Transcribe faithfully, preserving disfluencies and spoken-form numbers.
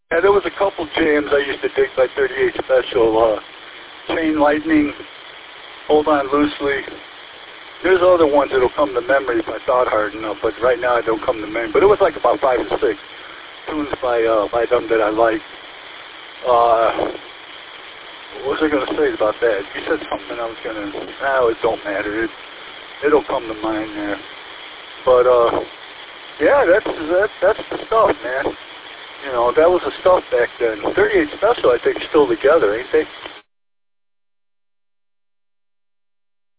Yeah, there was a couple jams I used to dig by thirty-eight Special. Uh, Chain Lightning, Hold On Loosely. There's other ones that'll come to memory if I thought hard enough, but right now I don't come to memory. But it was like about five or six tunes by uh, by them that I liked. Uh, what was I going to say about that? You said something I was going to... Oh, it don't matter. It, it'll come to mind there. But, uh, yeah, that's, that, that's the stuff, man. You know, that was the stuff back then. thirty-eight Special, I think, is still together, ain't they?